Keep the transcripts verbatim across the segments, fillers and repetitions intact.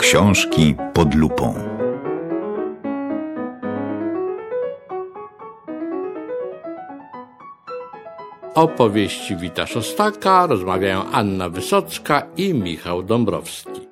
Książki pod lupą. Opowieści Wita Szostaka rozmawiają Anna Wysocka i Michał Dąbrowski.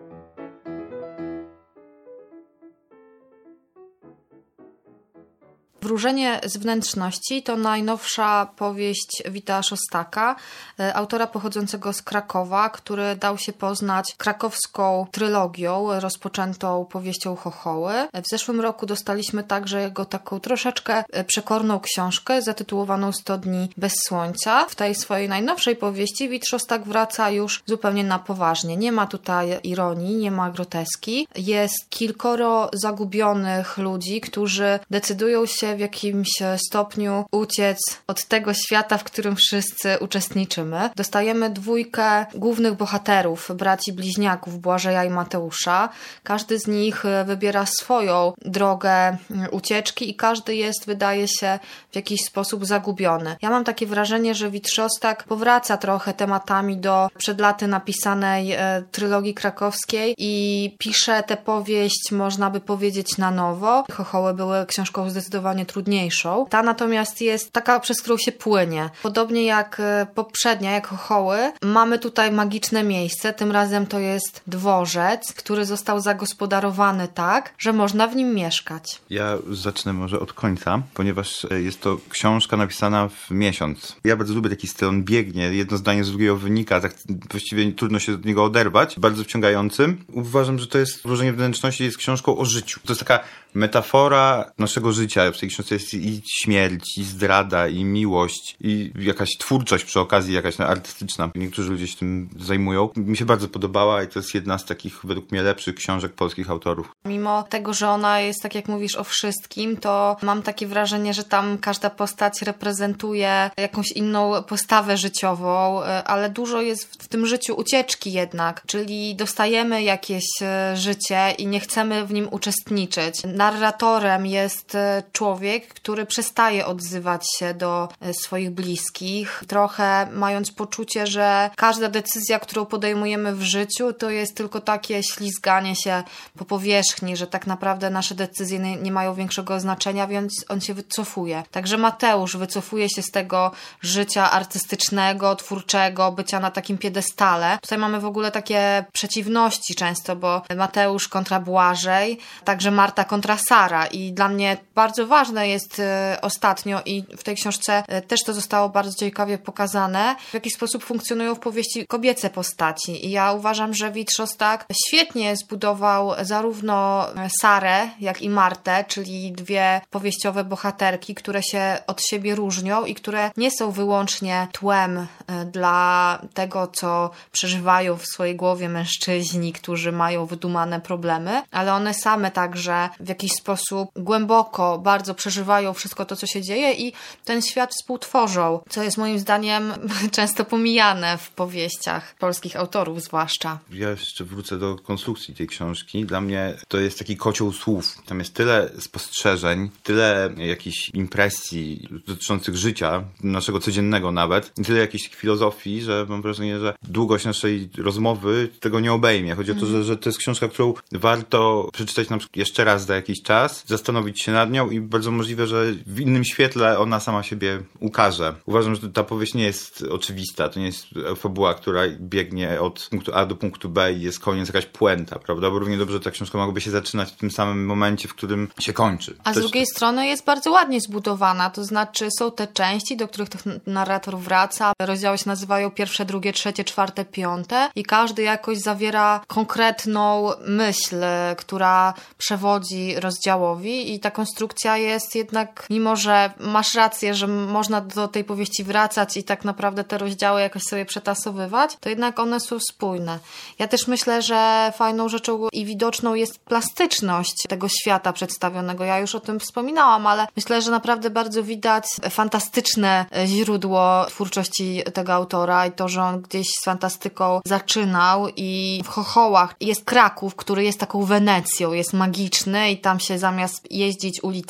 Wróżenie z wnętrzności to najnowsza powieść Wita Szostaka, autora pochodzącego z Krakowa, który dał się poznać krakowską trylogią rozpoczętą powieścią Chochoły. W zeszłym roku dostaliśmy także jego taką troszeczkę przekorną książkę zatytułowaną sto dni bez słońca. W tej swojej najnowszej powieści Wit Szostak wraca już zupełnie na poważnie. Nie ma tutaj ironii, nie ma groteski. Jest kilkoro zagubionych ludzi, którzy decydują się w jakimś stopniu uciec od tego świata, w którym wszyscy uczestniczymy. Dostajemy dwójkę głównych bohaterów, braci bliźniaków Błażeja i Mateusza. Każdy z nich wybiera swoją drogę ucieczki i każdy jest, wydaje się, w jakiś sposób zagubiony. Ja mam takie wrażenie, że Wit Szostak powraca trochę tematami do przed laty napisanej e, trylogii krakowskiej i pisze tę powieść, można by powiedzieć, na nowo. Chochoły były książką zdecydowanie trudniejszą. Ta natomiast jest taka, przez którą się płynie. Podobnie jak poprzednia, jak Chochoły, mamy tutaj magiczne miejsce. Tym razem to jest dworzec, który został zagospodarowany tak, że można w nim mieszkać. Ja zacznę może od końca, ponieważ jest to książka napisana w miesiąc. Ja bardzo lubię taki styl, on biegnie, jedno zdanie z drugiego wynika, tak właściwie trudno się od niego oderwać. Bardzo wciągającym. Uważam, że to jest Wróżenie wnętrzności, jest książką o życiu. To jest taka metafora naszego życia. W tej książce jest i śmierć, i zdrada, i miłość, i jakaś twórczość przy okazji, jakaś artystyczna. Niektórzy ludzie się tym zajmują. Mi się bardzo podobała i to jest jedna z takich, według mnie, lepszych książek polskich autorów. Mimo tego, że ona jest, tak jak mówisz, o wszystkim, to mam takie wrażenie, że tam każda postać reprezentuje jakąś inną postawę życiową, ale dużo jest w tym życiu ucieczki jednak, czyli dostajemy jakieś życie i nie chcemy w nim uczestniczyć. Narratorem jest człowiek, który przestaje odzywać się do swoich bliskich, trochę mając poczucie, że każda decyzja, którą podejmujemy w życiu, to jest tylko takie ślizganie się po powierzchni, że tak naprawdę nasze decyzje nie, nie mają większego znaczenia, więc on się wycofuje. Także Mateusz wycofuje się z tego życia artystycznego, twórczego, bycia na takim piedestale. Tutaj mamy w ogóle takie przeciwności często, bo Mateusz kontra Błażej, także Marta kontra Sara i dla mnie bardzo ważne jest e, ostatnio i w tej książce e, też to zostało bardzo ciekawie pokazane, w jaki sposób funkcjonują w powieści kobiece postaci. I ja uważam, że Wit Szostak świetnie zbudował zarówno Sarę, jak i Martę, czyli dwie powieściowe bohaterki, które się od siebie różnią i które nie są wyłącznie tłem e, dla tego, co przeżywają w swojej głowie mężczyźni, którzy mają wydumane problemy, ale one same także w jakiś sposób głęboko bardzo przeżywają wszystko to, co się dzieje i ten świat współtworzą, co jest moim zdaniem często pomijane w powieściach polskich autorów zwłaszcza. Ja jeszcze wrócę do konstrukcji tej książki. Dla mnie to jest taki kocioł słów. Tam jest tyle spostrzeżeń, tyle jakichś impresji dotyczących życia, naszego codziennego nawet, i tyle jakiejś filozofii, że mam wrażenie, że długość naszej rozmowy tego nie obejmie. Chodzi mm. o to, że, że to jest książka, którą warto przeczytać na przykład jeszcze raz za jakiś czas, zastanowić się nad nią i bardzo możliwe, że w innym świetle ona sama siebie ukaże. Uważam, że ta powieść nie jest oczywista. To nie jest fabuła, która biegnie od punktu A do punktu B i jest koniec, jakaś puenta, prawda? Bo równie dobrze ta książka mogłaby się zaczynać w tym samym momencie, w którym się kończy. A z Też... drugiej strony jest bardzo ładnie zbudowana, to znaczy są te części, do których ten narrator wraca. Rozdziały się nazywają pierwsze, drugie, trzecie, czwarte, piąte i każdy jakoś zawiera konkretną myśl, która przewodzi rozdziałowi i ta konstrukcja jest jednak, mimo że masz rację, że można do tej powieści wracać i tak naprawdę te rozdziały jakoś sobie przetasowywać, to jednak one są spójne. Ja też myślę, że fajną rzeczą i widoczną jest plastyczność tego świata przedstawionego. Ja już o tym wspominałam, ale myślę, że naprawdę bardzo widać fantastyczne źródło twórczości tego autora i to, że on gdzieś z fantastyką zaczynał i w Chochołach jest Kraków, który jest taką Wenecją, jest magiczny i tam się zamiast jeździć ulicami, to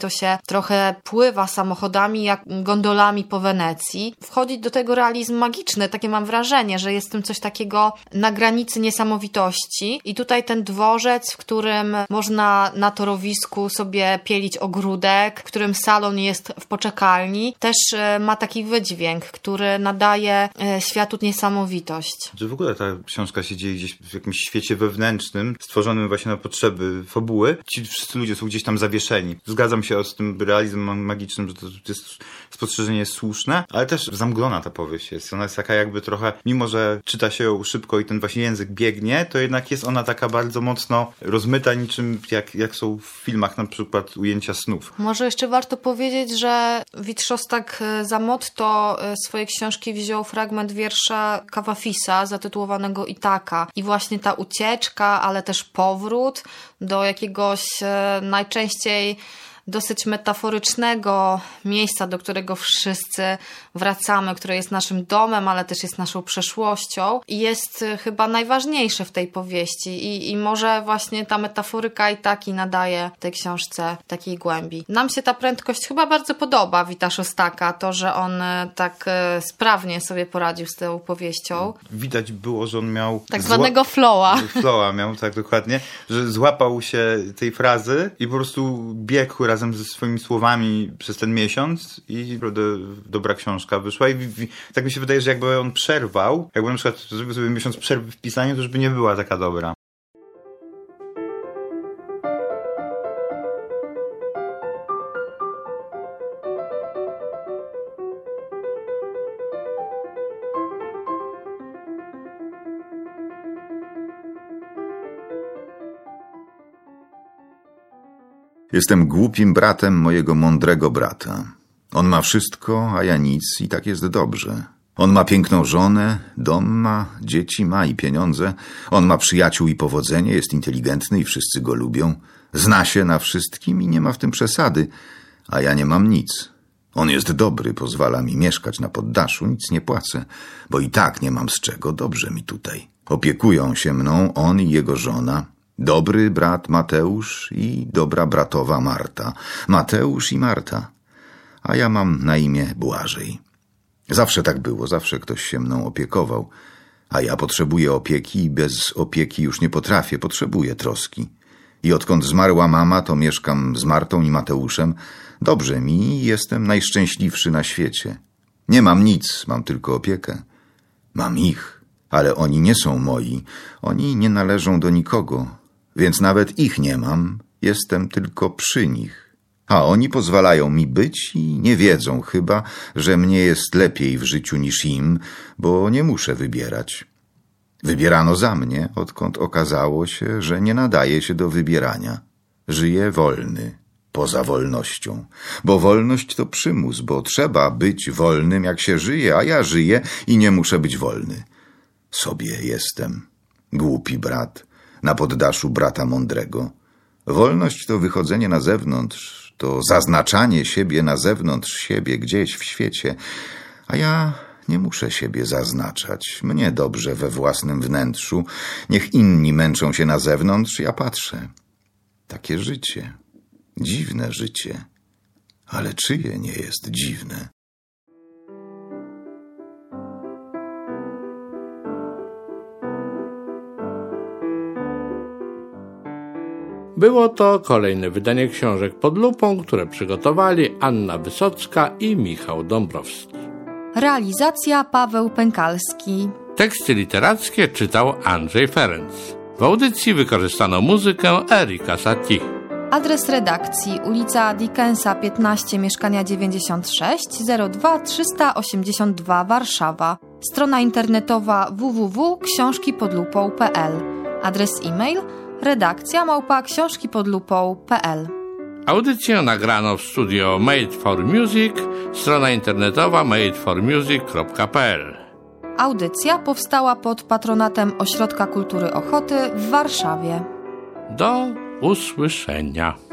to się trochę pływa samochodami jak gondolami po Wenecji. Wchodzi do tego realizm magiczny, takie mam wrażenie, że jest w tym coś takiego na granicy niesamowitości i tutaj ten dworzec, w którym można na torowisku sobie pielić ogródek, w którym salon jest w poczekalni, też ma taki wydźwięk, który nadaje światu niesamowitość. Że w ogóle ta książka się dzieje gdzieś w jakimś świecie wewnętrznym, stworzonym właśnie na potrzeby fabuły. Ci wszyscy ludzie są gdzieś tam zawieszeni. Zgadzam się z tym realizmem magicznym, że to jest spostrzeżenie jest słuszne, ale też zamglona ta powieść jest. Ona jest taka jakby trochę, mimo że czyta się ją szybko i ten właśnie język biegnie, to jednak jest ona taka bardzo mocno rozmyta, niczym jak, jak są w filmach na przykład ujęcia snów. Może jeszcze warto powiedzieć, że Wit Szostak za motto swojej książki wziął fragment wiersza Kawafisa zatytułowanego Itaka. I właśnie ta ucieczka, ale też powrót do jakiegoś e, najczęściej dosyć metaforycznego miejsca, do którego wszyscy wracamy, które jest naszym domem, ale też jest naszą przeszłością i jest chyba najważniejsze w tej powieści i, i może właśnie ta metaforyka i taki nadaje tej książce takiej głębi. Nam się ta prędkość chyba bardzo podoba Wita Szostaka, to, że on tak sprawnie sobie poradził z tą powieścią. Widać było, że on miał... Tak zwanego zła... flowa. Flowa miał, tak dokładnie, że złapał się tej frazy i po prostu biegł razem ze swoimi słowami przez ten miesiąc i naprawdę dobra książka wyszła i w, w, tak mi się wydaje, że jakby on przerwał, jakby na przykład zrobił sobie miesiąc przerwy w pisaniu, to już by nie była taka dobra. Jestem głupim bratem mojego mądrego brata. On ma wszystko, a ja nic i tak jest dobrze. On ma piękną żonę, dom ma, dzieci ma i pieniądze. On ma przyjaciół i powodzenie, jest inteligentny i wszyscy go lubią. Zna się na wszystkim i nie ma w tym przesady, a ja nie mam nic. On jest dobry, pozwala mi mieszkać na poddaszu, nic nie płacę, bo i tak nie mam z czego, dobrze mi tutaj. Opiekują się mną on i jego żona. Dobry brat Mateusz i dobra bratowa Marta. Mateusz i Marta. A ja mam na imię Błażej. Zawsze tak było, zawsze ktoś się mną opiekował. A ja potrzebuję opieki i bez opieki już nie potrafię, potrzebuję troski. I odkąd zmarła mama, to mieszkam z Martą i Mateuszem. Dobrze mi i jestem najszczęśliwszy na świecie. Nie mam nic, mam tylko opiekę. Mam ich, ale oni nie są moi. Oni nie należą do nikogo. Więc nawet ich nie mam, jestem tylko przy nich. A oni pozwalają mi być i nie wiedzą chyba, że mnie jest lepiej w życiu niż im, bo nie muszę wybierać. Wybierano za mnie, odkąd okazało się, że nie nadaje się do wybierania. Żyję wolny, poza wolnością. Bo wolność to przymus, bo trzeba być wolnym jak się żyje, a ja żyję i nie muszę być wolny. Sobie jestem, głupi brat. Na poddaszu brata mądrego. Wolność to wychodzenie na zewnątrz, to zaznaczanie siebie na zewnątrz siebie gdzieś w świecie, a ja nie muszę siebie zaznaczać. Mnie dobrze we własnym wnętrzu, niech inni męczą się na zewnątrz, ja patrzę. Takie życie, dziwne życie, ale czyje nie jest dziwne? Było to kolejne wydanie książek Pod lupą, które przygotowali Anna Wysocka i Michał Dąbrowski. Realizacja Paweł Pękalski. Teksty literackie czytał Andrzej Ferenc. W audycji wykorzystano muzykę Erika Satie. Adres redakcji: ulica Dickensa piętnaście, mieszkania dziewięćdziesiąt sześć, zero dwa trzysta osiemdziesiąt dwa Warszawa. Strona internetowa w w w kropka książki pod lupą kropka p l. Adres e-mail: redakcja małpa książki pod lupą kropka p l. Audycję nagrano w studio Made for Music, strona internetowa made for music kropka p l. Audycja powstała pod patronatem Ośrodka Kultury Ochoty w Warszawie. Do usłyszenia.